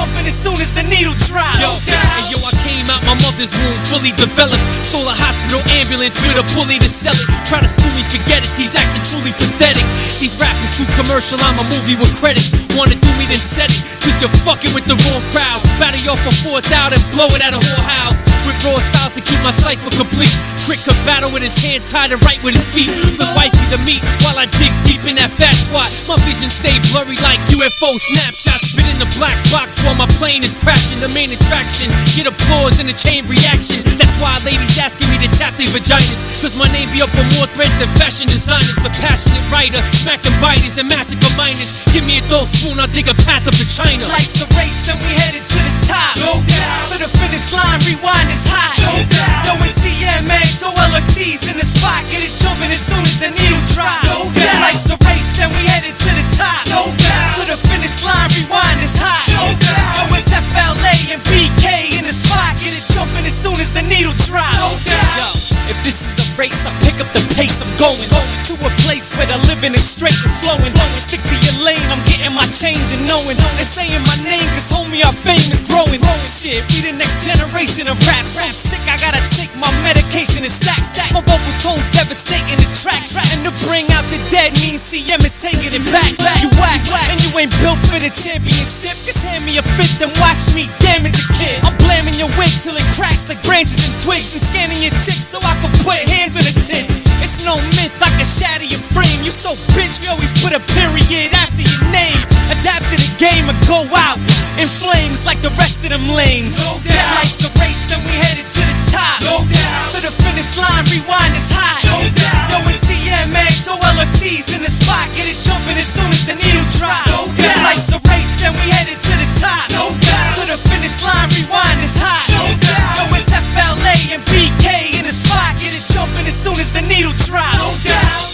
jumping as soon as the needle drops. Yo, I came out my mother's womb fully developed. Stole a hospital ambulance with a pulley to sell it. Try to school me, forget it, these acts are truly pathetic. These rappers too commercial, I'm a movie with credits. Wanna do me, then set it, cause you're fucking with the wrong crowd. Battle y'all for 4,000 and blow it at a whorehouse. With raw styles to keep my cipher complete. Quick could battle with his hands tied and right with his feet. Flip wifey the meat while I dig deep in that fat spot. My vision stay blurry like UFO snapshots. Spit in the black box while my plane is crashing. The main attraction, get applause in a chain reaction. That's why ladies asking me to tap their vaginas, cause my name be up on more threads than fashion designers. The passionate writer, smacking biters and massacre miners. Give me a dough spoon, I'll dig a path up to China. Life's a race and we headed to the top. No doubt. To the finish line, rewind is hot. No doubt. Yo, it's CMAs, OLOTs in the spot. Get it jumping as soon as the needle drop. No doubt. Life's a race and we headed to the top. No doubt. To the finish line, rewind is hot. No doubt. Yo, it's FLA and BK in the spot. Get it jumping as soon as the needle drop. No doubt. Yo, if this is a race, I pick up the pace. I'm going to a place where the living is straight and flowing. Stick to your lane, I'm getting my change and knowing. And saying my name, cause homie, our fame is growing. Shit, we the next generation of rap. So sick, I gotta take my medication and stack. My vocal tones devastating the track. And to bring out the dead means CM is taking it back. You whack, and you ain't built for the championship. Just hand me a fifth and watch me damage a kid. I'm blaming your wig till it cracks like branches and twigs. And scanning your chicks so I can put hands in the tits. It's no myth, I can shatter your frame. You so bitch, we always put a period after your name. Adapt to the game and go out in flames like the rest of them lames. No doubt. Life's a race and we headed to the top. No doubt. To the finish line, rewind is hot. No doubt. Yo, it's CMAs, OLOTs in the spot. Get it jumping as soon as the needle drop. No doubt. Life's a race and we headed to the top. No doubt. To the finish line, rewind is hot. No doubt. Yo, it's FLA and BK in the spot. Get it jumping as soon as the needle drop. No doubt.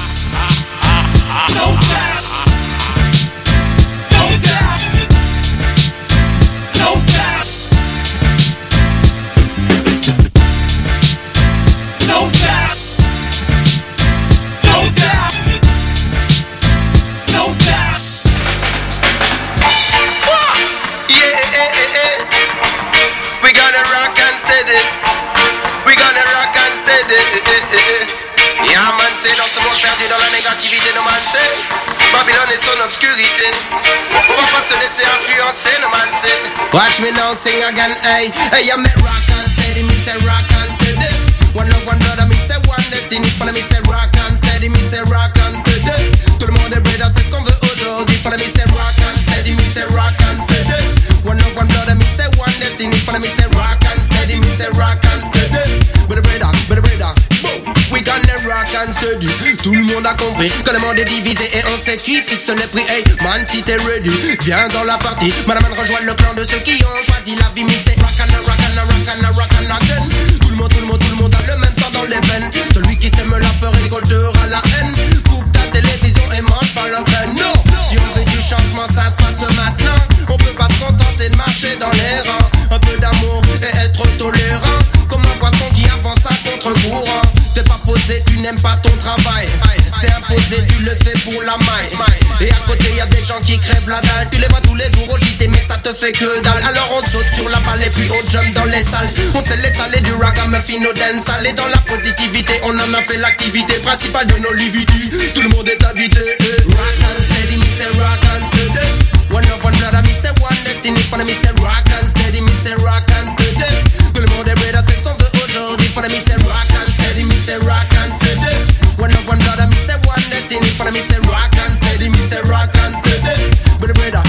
No doubt. No doubt. No doubt. No doubt. No doubt. No doubt. Yeah, we gonna rock and steady. We gonna rock and steady. Yeah, man, c'est dans ce monde perdu dans la négativité, no man, c'est Babylone et son obscurité. On va pas se laisser influencer, no man, c'est. Watch me now sing again, hey. Hey, I met rock and steady, me say rock and steady. One love, one brother, me say one destiny. Follow me say rock and steady, me say rock and steady. Tout le monde est brother, c'est ce qu'on veut aujourd'hui. Follow me say rock and steady, me say rock and steady. One love, one brother, me say one destiny. Follow me say rock and steady, me say rock and steady. But the brother, we gonna rock and steady. Tout le monde a compris que le monde est divisé et on sait qui fixe les prix. Hey, man, si t'es ready, viens dans la partie. Madame, rejoins le clan de ceux qui ont choisi la vie. Mais c'est rock and rock and rock and rock and again. Tout le monde a le même sang dans les veines. Celui qui sème la peur récoltera la haine. Coupe ta télévision et mange pas l'entraîne. Non, si on veut du changement, ça se passe maintenant. On peut pas se contenter de marcher dans les rangs. Un peu d'amour et être tolérant. Comme un poisson qui avance à contre-courant. T'es pas posé, tu n'aimes pas ton travail. C'est imposé, tu le fais pour la maille. Et à côté y'a des gens qui crèvent la dalle. Tu les vois tous les jours au JT mais ça te fait que dalle. Alors on saute sur la balle et puis on jump dans les salles. On sait les salés du ragamuffin au dance. Et dans la positivité, on en a fait l'activité principale de nos livités. Tout le monde est invité. Rock and steady, me say rock and steady. One of one brother, me say one destiny. Follow me say rock and steady, me say rock and steady. Tout le monde est brother, c'est ce qu'on veut aujourd'hui. Follow me say rock and steady, me say rock and steady. One of one brother, me say one destiny. Follow me say rock and steady, me say rock and steady. But the brother.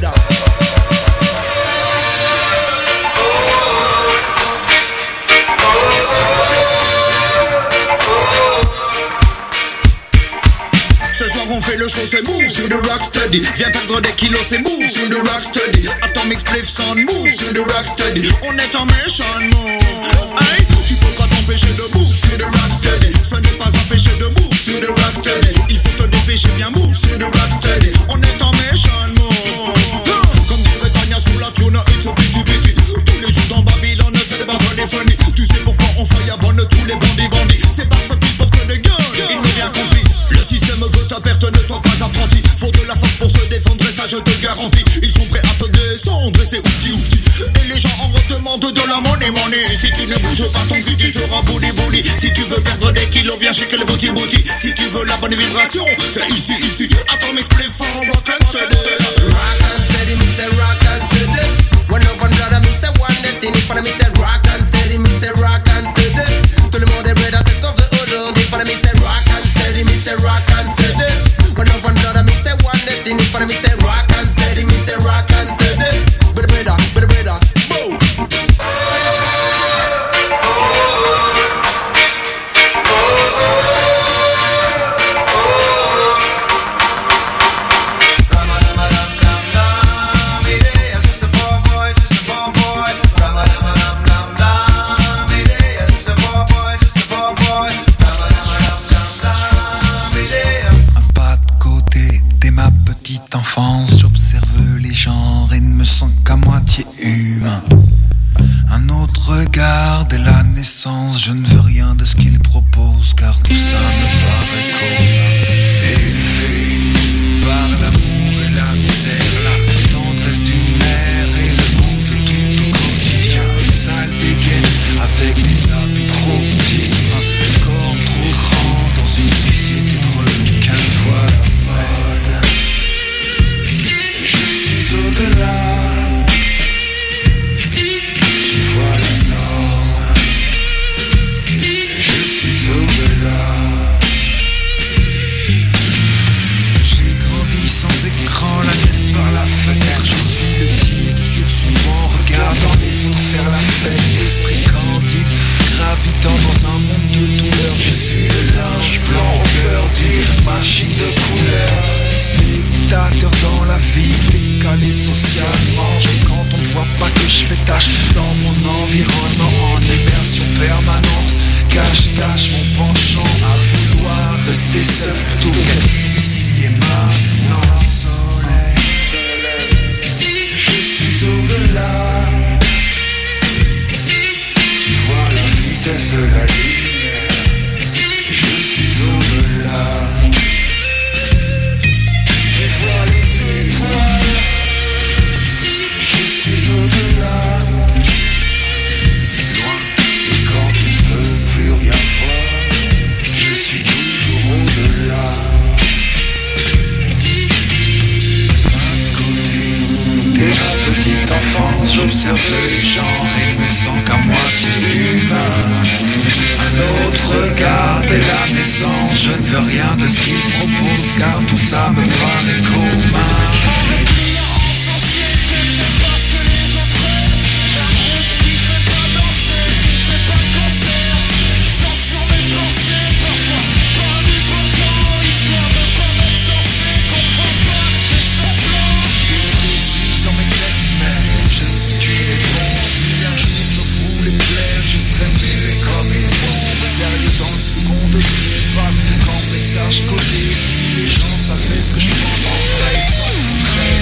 Ce soir on fait le show, c'est move sur the rock steady. Viens perdre des kilos, c'est move sur the rock steady. Atomic spliff sound move sur the rock steady. On est en méchant move. Hey, tu peux pas t'empêcher de move sur the rock steady. Ce n'est pas empêcher de move sur the rock steady. Il faut te dépêcher, viens move sur the rock steady. On est en méchant move. Comme dirait Tania sur la tourne, it's a pity pity. Tous les jours dans Babylone, c'est pas funny. Tu sais pourquoi on faillabonne tous les bandits. C'est parce qu'ils portent des guns. Ils n'ont rien compris. Le système veut ta perte, ne sois pas apprenti. Faut de la force pour se défendre et ça je te garantis. Ils sont prêts à te après c'est oufti oufti. Et les gens en redemandent de la money. Si tu ne bouges pas ton cul, tu seras booty. Si tu veux perdre des kilos, viens chez le booty. Si tu veux la bonne vibration, c'est ici. Attends, m'explique fort, rock and steady. Rock and steady, me say rock and steady. One of another, me say one destiny. For me say rock and steady, me say rock and steady. Tout le monde est prêt à s'escover aujourd'hui. For me say rock and steady, me say rock and steady. One of another, me say one destiny. For me say rock and steady, me say rock and steady. Brother, boom. Enfance, j'observe les genres et ne me sens qu'à moitié humain. Un autre regard dès la naissance, je ne veux rien de ce qu'il propose, car tout ça me paraît commun. Élevé par l'amour et la misère, la tendresse d'une mère et le monde de tout au quotidien. Une sale dégaine avec des habits trop petits, un corps trop grand dans une société de requins. Voilà mode. Je suis au-delà, tu vois la norme. Je suis au-delà. J'ai grandi sans écran, la tête par la fenêtre. Je suis le type sur son banc, regardant les autres faire la fête. Esprit candide, gravitant dans un monde de douleur. Je suis le linge blanc au cœur d'une machine de couleur. Spectateur dans la vie, décalé socialement. J'aime quand on ne voit pas que je fais tâche dans mon environnement. En immersion permanente, cache mon penchant à vouloir rester seul plutôt qu'être ici et maintenant. Soleil, je suis au-delà. Tu vois la vitesse de la lumière. Je suis au-delà. Tu vois les étoiles, je suis au-delà. Loin, et quand tu ne peux plus rien voir, je suis toujours au-delà. D'un côté, dès ma petite enfance, j'observe les gens et me sens qu'à moitié humain. Un autre regard dès la naissance, je ne veux rien de ce qu'il propose, car tout ça me paraît commun. Codé, si les gens savaient ce que je pense en vrai, ils s'en foutraient.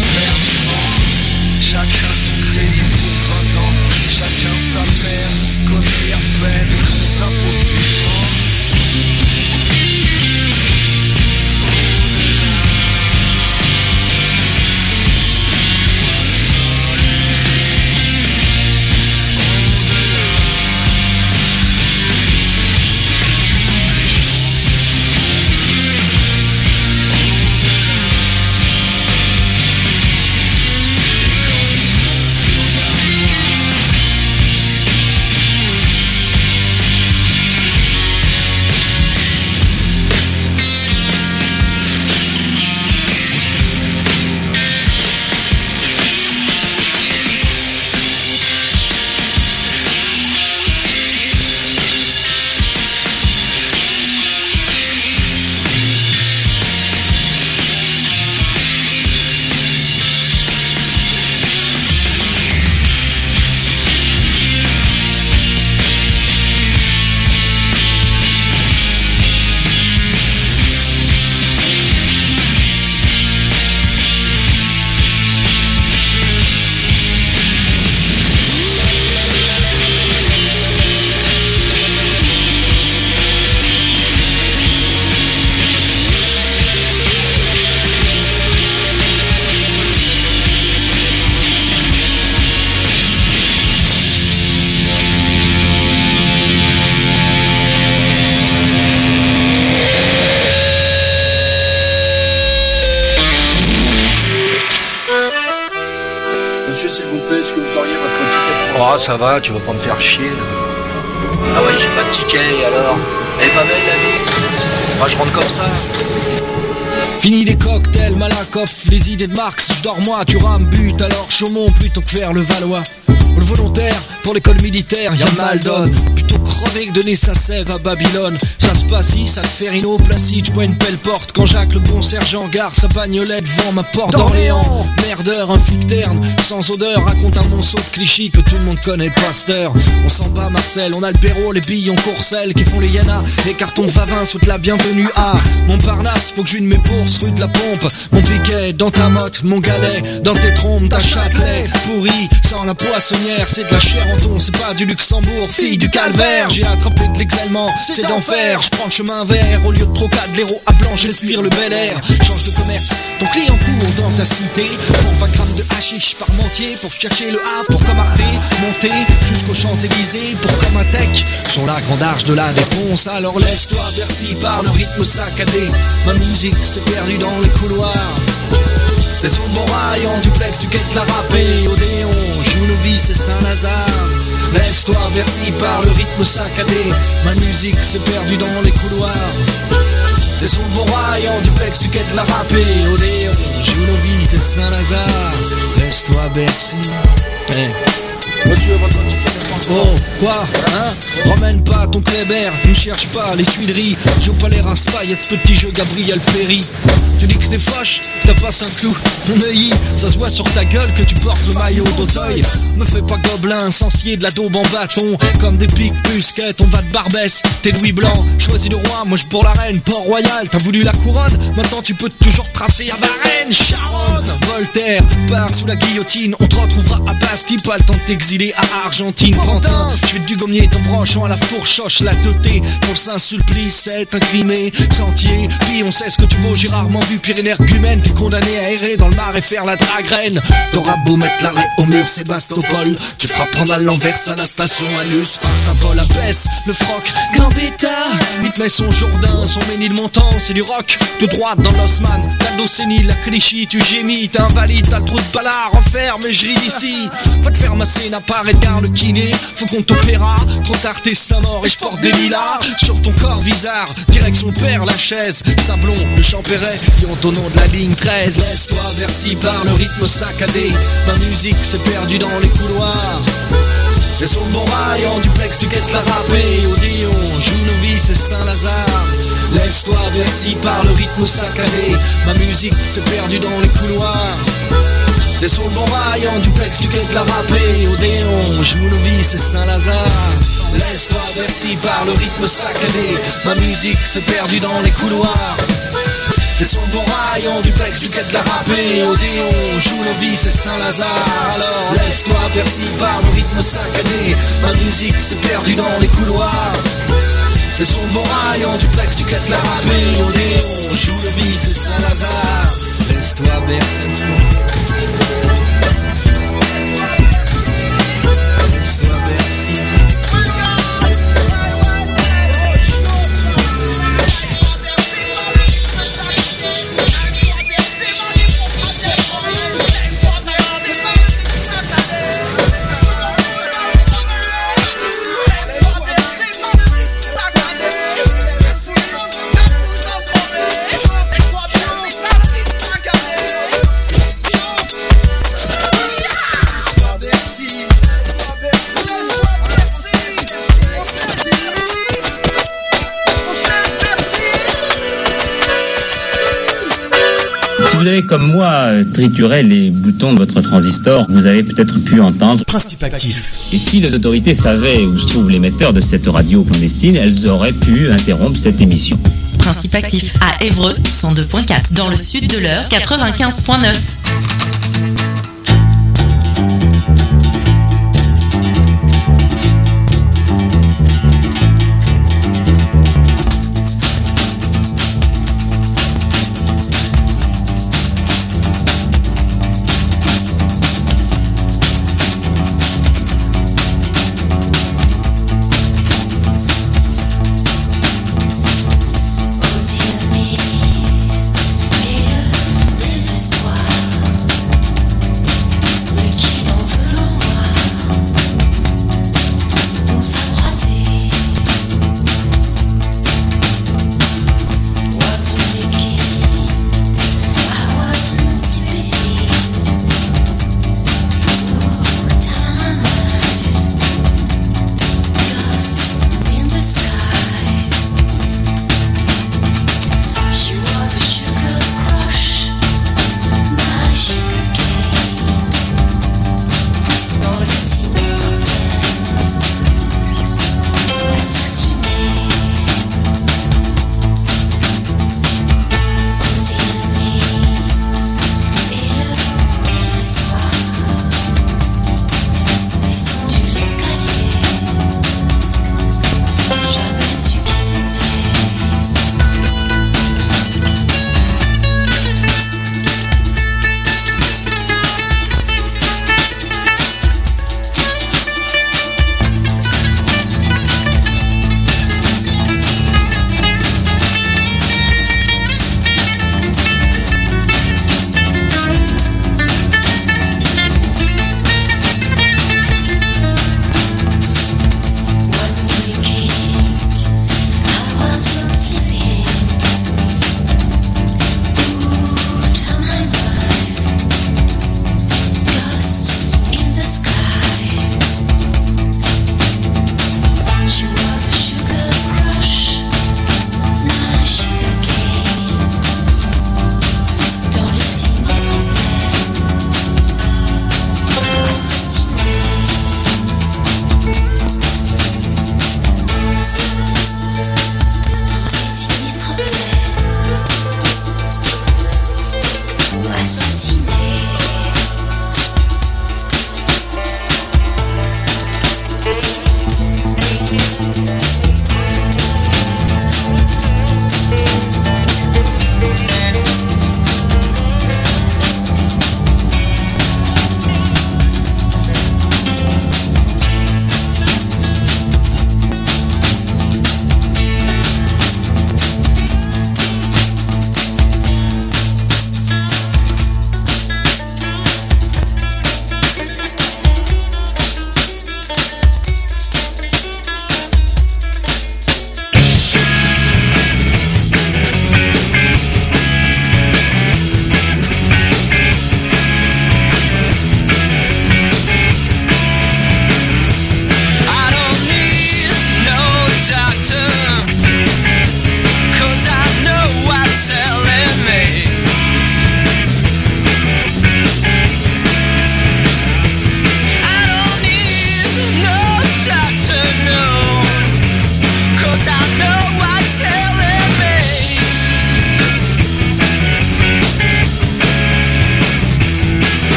Monsieur, s'il vous plaît, est-ce que vous auriez votre ticket pour ça va, tu vas pas me faire chier. Là. Ah ouais, j'ai pas de ticket, alors. Elle est pas belle, la vie. Moi, je rentre comme ça. Fini les cocktails, Malakoff, les idées de Marx. Je dors moi, tu rames, but, alors Chaumont plutôt que faire le Valois. Le volontaire, pour l'école militaire, y'a mal donne. Plutôt crever que donner sa sève à Babylone. Ça se passe ici, ça te fait Rhino Placide. J'bois une belle porte quand Jacques le concierge gare sa bagnolette devant ma porte d'Orléans. Merdeur, un flic terne, sans odeur. Raconte un monceau de clichés que tout le monde connaît, Pasteur. On s'en bat Marcel, on a le Perrault, les billes en courcelle qui font les Yana. Les cartons Vavin souhaitent la bienvenue à Montparnasse. Faut que je vide mes bourses, rue de la Pompe. Mon piquet dans ta motte, mon galet dans tes trompes, ta Châtelet. Pourri, sans la poissonnière, c'est de la chair en ton, c'est pas du Luxembourg, fille du calvaire. J'ai attrapé de l'exalement, c'est d'enfer. Je prends le chemin vert, au lieu de Trocade, l'héros à blanc, j'inspire le Bel Air. Change de commerce, ton client court dans ta cité. Pour 20 grammes de hashish par mentier, pour chercher le Havre, pour comme Arte, monter jusqu'aux Champs-Élysées, pour comme un tech, sur la grande arche de la Défonce. Alors laisse-toi bercer par le rythme saccadé. Ma musique s'est perdue dans les couloirs. Des sons de Montrail en duplex, tu quêtes la râpée. Odéon, Jounovis et Saint-Lazare. Laisse-toi bercer par le rythme saccadé. Ma musique s'est perdue dans les couloirs. Des sons de Montrail en duplex, tu quêtes la râpée. Odéon, Jounovis et Saint-Lazare. Laisse-toi bercer. Monsieur, votre ticket n'est pas encore. Oh, quoi, hein? Ramène pas ton Kléber, ne cherche pas les Tuileries. Joue pas les Raspail, ce petit jeu Gabriel Péry. Tu dis que t'es fâche, t'as pas un clou. Mon œil, ça se voit sur ta gueule que tu portes le maillot d'Auteuil. Me fais pas gobelin, sensier de la daube en bâton. Comme des piques busquettes, on va de Barbès. T'es Louis Blanc, choisis le roi, moi je pour la reine. Port-Royal, t'as voulu la couronne, maintenant tu peux toujours tracer à Varennes. Charonne, Voltaire, part sous la guillotine. On te retrouvera à Bastille, pas le temps de t'exiler à Argentine. Pantin, je vais te dugommier ton branchant à la fourchoche, la teuté. Pour Saint-Sulpice, c'est incrimé, sentier. Puis on sait ce que tu vaux, j'ai rarement vu pire énergumène. T'es condamné à errer dans le mar et faire la dragraine. T'auras beau mettre l'arrêt au mur Sébastopol, tu feras prendre à l'envers à la station à Luce. Par Saint-Paul à Besse, le froc, Gambetta. Il te met son Jourdain, son Ménilmontant, c'est du rock. Tout droit dans l'Osman, la Docénie, la Clichy. Tu gémis, t'es invalide, t'as le trou de ballard. Enferme et je ris d'ici. Va te faire masser, n'a pas regard le kiné. Faut qu'on t'opéra, trop tard t'es sa mort et je porte des lilas sur ton corps bizarre, direction Père Lachaise. Sablon, le Champéret, qui ont au nom de la ligne 13. Laisse-toi bercer par le rythme saccadé. Ma musique s'est perdue dans les couloirs. Les sons de Montrail en duplex, tu quêtes la râpée. Odéon, Jounovis et Saint-Lazare. Laisse-toi bercer par le rythme saccadé. Ma musique s'est perdue dans les couloirs. Des sons de Montrail en duplex, tu quêtes la râpée. Odéon, Jounovis et Saint-Lazare. Laisse-toi bercer par le rythme saccadé. Ma musique s'est perdue dans les couloirs. Des sons de Montrail en duplex, tu quêtes la râpée. Odéon, Jounovis et Saint-Lazare. Alors laisse-toi bercer par le rythme saccadé. Ma musique s'est perdue dans les couloirs. Des sons de Montrail en duplex, tu quêtes la râpée. Odéon, Jounovis et Saint-Lazare. Laisse-toi bercer. Laisse-toi bercer. Vous avez comme moi trituré les boutons de votre transistor, vous avez peut-être pu entendre Principe actif. Et si les autorités savaient où se trouve l'émetteur de cette radio clandestine, elles auraient pu interrompre cette émission. Principe actif à Évreux 102.4, dans le sud de l'Eure 95.9. Désespoir.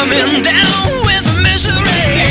coming down with misery.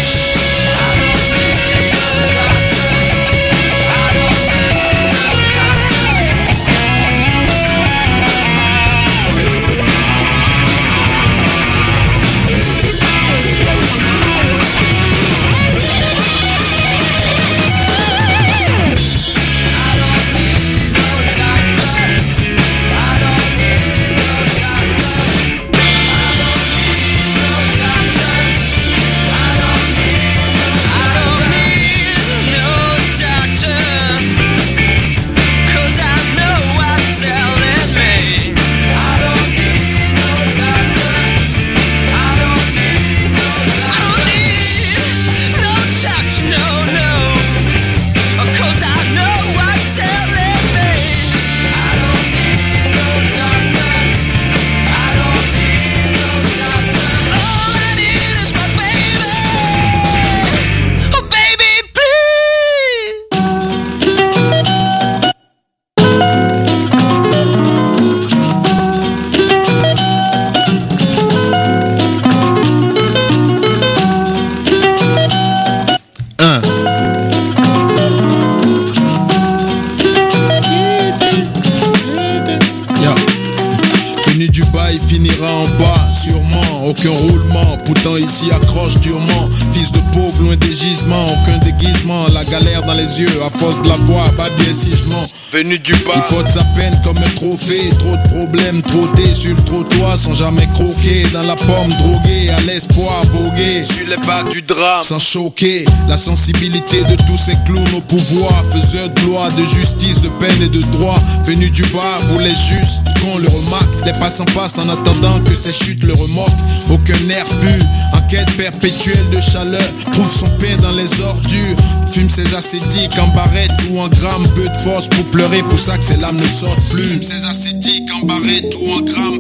Aucun roulement, pourtant ici accroche durement. Fils de pauvre, loin des gisements, aucun déguisement. La galère dans les yeux, à force de la voir, bah bien si je mens. Venu du bas, il porte sa peine comme un trophée. Trop de problèmes, trotté sur le trottoir sans jamais croquer. Dans la pomme, drogué, à l'espoir, voguer sur les vagues du drame, sans choquer. La sensibilité de tous ces clowns au pouvoir, faiseurs de loi, de justice, de peine et de droit. Venu du bas, voulait juste qu'on le remarque. Les passants passent en attendant que ces chutes le remorquent. Aucun air pur, en quête perpétuelle de chaleur. Trouve son pain dans les ordures. Fume ses acétiques en barrette ou en gramme. Peu de force pour pleurer, pour ça que ses larmes ne sortent plus. Fume ses acétiques en barrette ou en gramme.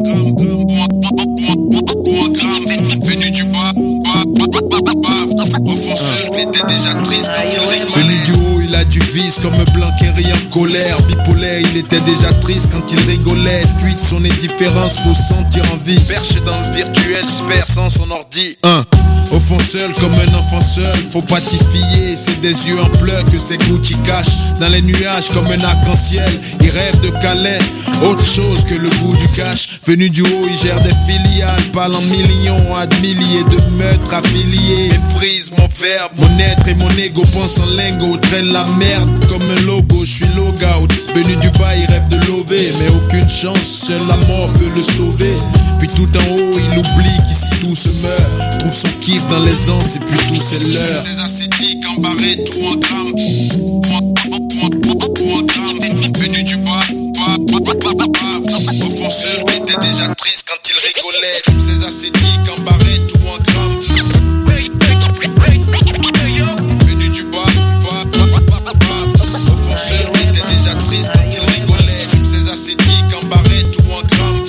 Ou en gramme. Venu du bas, au fond seul, il était déjà triste quand il rigolait. Venu du haut, il a du vice comme un blanc qui rit en colère. Bipolaire, il était déjà triste quand il rigolait. Tweet son indifférence pour sentir envie. Perché dans le virtuel, dispersant son ordi. Au fond seul comme un enfant seul. Faut pas t'y fier, c'est des yeux en pleurs que ses Gucci cachent. Dans les nuages comme un arc-en-ciel. Il rêve de câlin, autre chose que le goût du cash. Venu du haut, il gère des filiales. Parle en millions à de milliers de meurtres affiliés. Méprise mon verbe, mon être et mon ego pense en lingot. Traîne la merde comme un logo, je suis log out. Venu du bas, il rêve de lever, mais aucune chance, seule la mort peut le sauver. Puis tout en haut, il oublie qu'ici tout se meurt. Trouve son kiff dans les anses et puis tout c'est l'heure. Ses acétiques en barrette ou en gramme. Ou en gramme. Venu du bas, au fond seul, il était déjà triste quand il rigolait. Ses acétiques en barrette ou en gramme. Venu du bas, au fond seul, il était déjà triste quand il rigolait. Ses acétiques en barrette ou en gramme.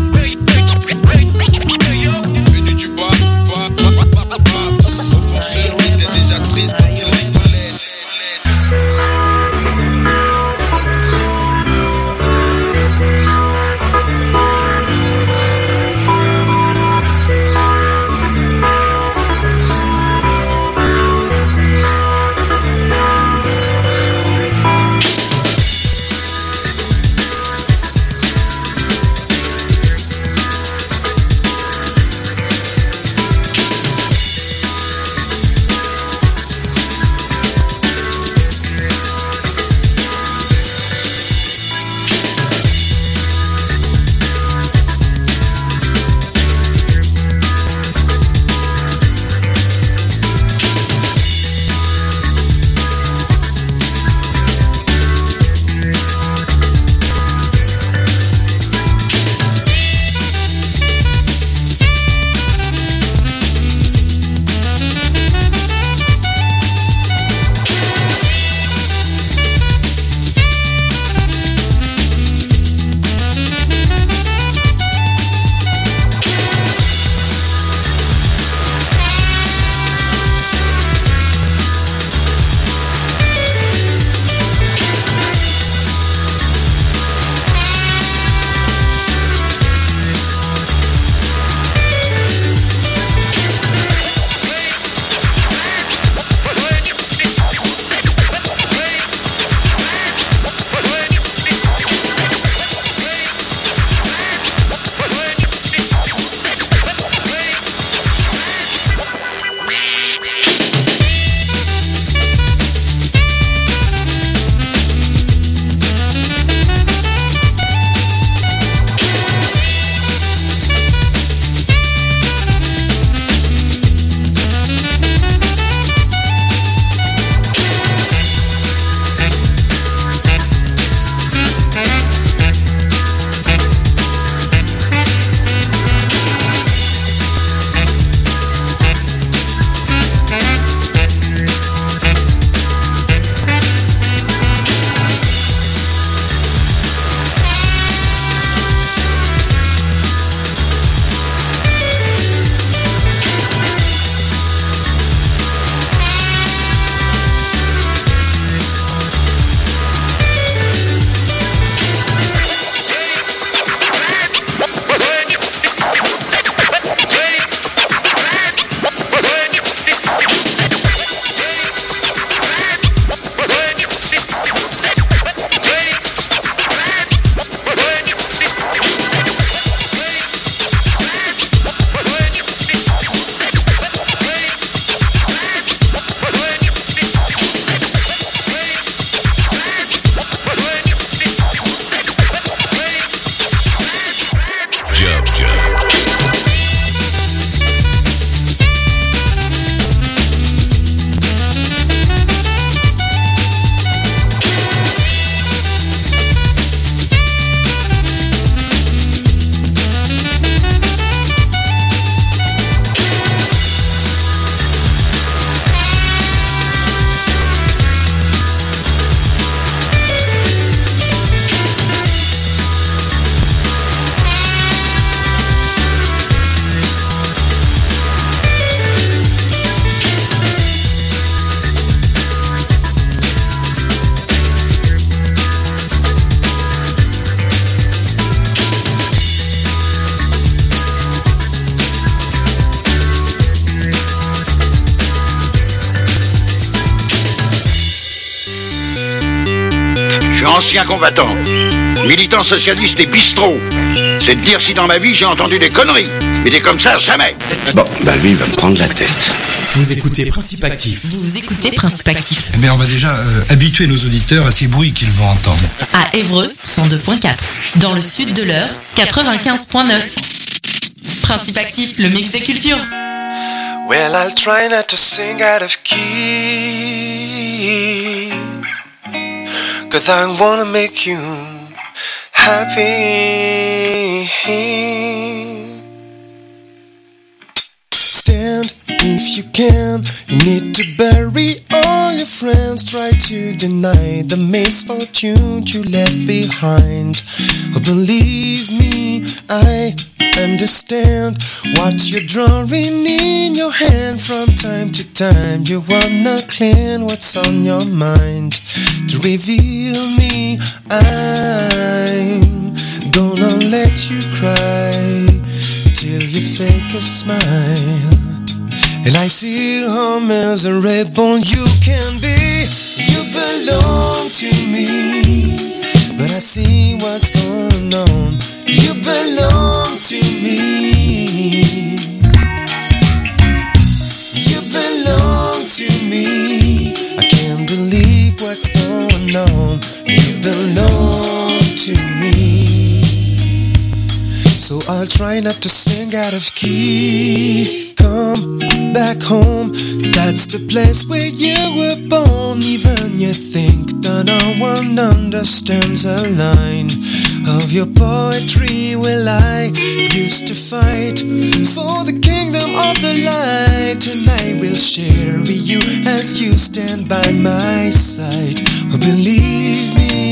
Venu du bas, au fond seul, il était déjà triste quand il rigolait. ancien combattant, militant socialiste et bistrot. C'est de dire si dans ma vie j'ai entendu des conneries. Mais des comme ça, jamais. Bon, bah lui, il va me prendre la tête. Vous écoutez Principe Actif. Vous écoutez Principe Actif. Eh bien, on va déjà habituer nos auditeurs à ces bruits qu'ils vont entendre. À Évreux, 102.4. Dans le sud de l'Eure, 95.9. Principe Actif, le mix des cultures. Well, I'll try not to sing out of key, 'cause I wanna make you happy. Stand if you can. You need to bury all your friends. Try to deny the misfortune you left behind. Oh, believe me, I understand what you're drawing in your hand. From time to time you wanna clean what's on your mind. To reveal me, I'm gonna let you cry till you fake a smile. And I feel how miserable you can be. You belong to me, but I see what's going on. You belong to me. You belong to me. I can't believe what's going on. You belong to me. So I'll try not to sing out of key. Come back home, that's the place where you were born. Even you think that no one understands a line of your poetry. Well, I used to fight for the kingdom of the light, and I will share with you as you stand by my side. Oh, believe me,